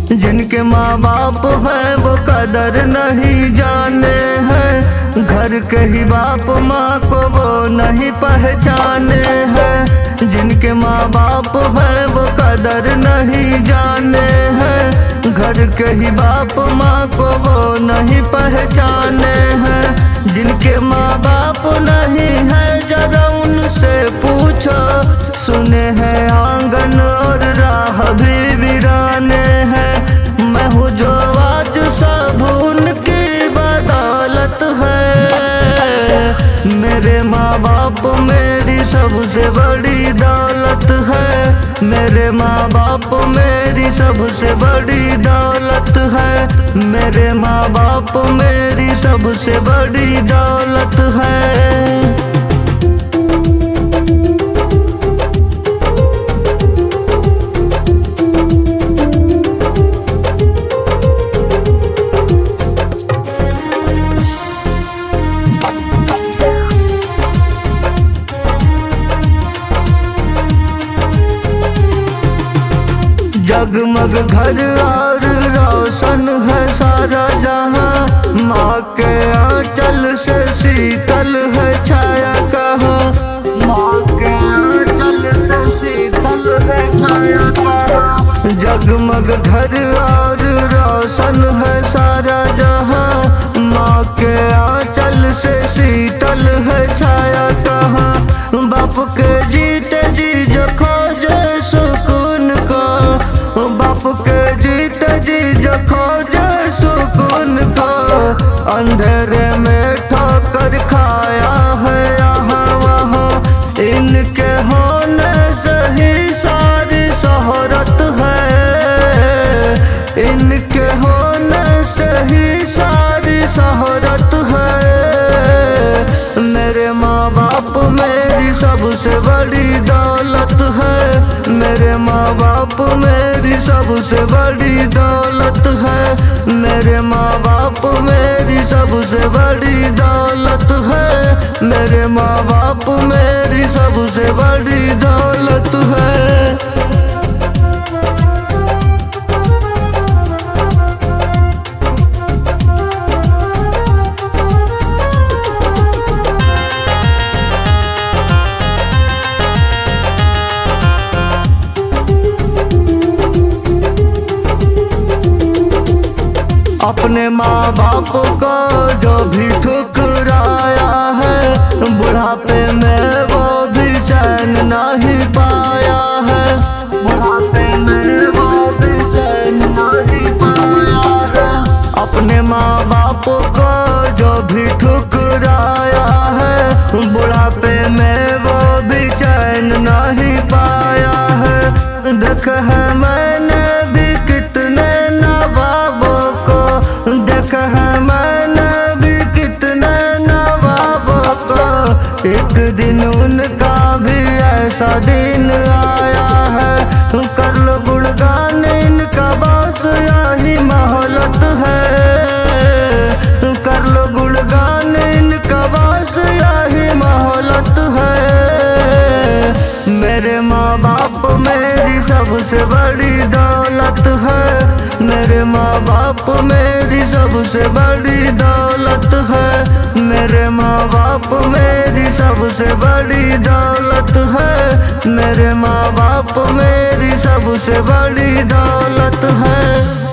जिनके माँ बाप है वो कदर नहीं जाने हैं, घर के ही बाप माँ को वो नहीं पहचाने हैं। जिनके माँ बाप है वो कदर नहीं जाने हैं, घर के ही बाप माँ को वो नहीं पहचाने हैं। जिनके माँ बाप नहीं है जरा उनसे पूछो, सुने हैं आंगन और राह भी वीराने हैं। मैं हूँ जो आज सब उनकी बदौलत है, मेरे माँ बाप मेरी सबसे बड़ी दौलत है। मेरे माँ बाप मेरी सबसे बड़ी दौलत है, मेरे माँ बाप मेरी सबसे बड़ी दौलत है। जगमग घर और रोशन है सारा जहां, माँ के आंचल से शीतल है छाया कहाँ। माँ के आंचल से शीतल है छाया कहाँ। जगमग घर और रोशन है सारा जहां, माँ के आंचल से शीतल है छाया कहाँ। बाप के जीते जी जो खोजे सुकून को, बाप के जीते जी जो खोजे सुकून को, अंधेरे में ठोकर खाया है यहाँ वहाँ। इनके होने से ही सारी शोहरत है, इनके होने से ही सारी शोहरत है। मेरे माँ बाप मेरी सबसे बड़ी दौलत है, मेरे माँ बाप मेरी सबसे बड़ी दौलत है। मेरे माँ बाप मेरी सबसे बड़ी दौलत है, मेरे माँ बाप मेरी सबसे बड़ी दौलत है। अपने माँ बाप को जो भी ठुकराया है, बुढ़ापे में वो भी चैन नहीं पाया है। बुढ़ापे में वो भी चैन नहीं पाया है। अपने माँ बाप को जो भी ठुकराया है, बुढ़ापे में वो भी चैन नहीं पाया है। देख है मैंने भी कितने नवाबों को, देख है मैंने भी कितने नवाबों को, एक दिन उनका भी ऐसा दिन आया है। कर लो गुणगान इनका बस यही मोहलत है, कर लो गुणगान इनका बस यही मोहलत है। मेरे माँ बाप मेरी सबसे बड़ी दौलत है, मेरे माँ बाप मेरी सबसे बड़ी दौलत है। मेरे माँ बाप मेरी सबसे बड़ी दौलत है, मेरे माँ बाप मेरी सबसे बड़ी दौलत है।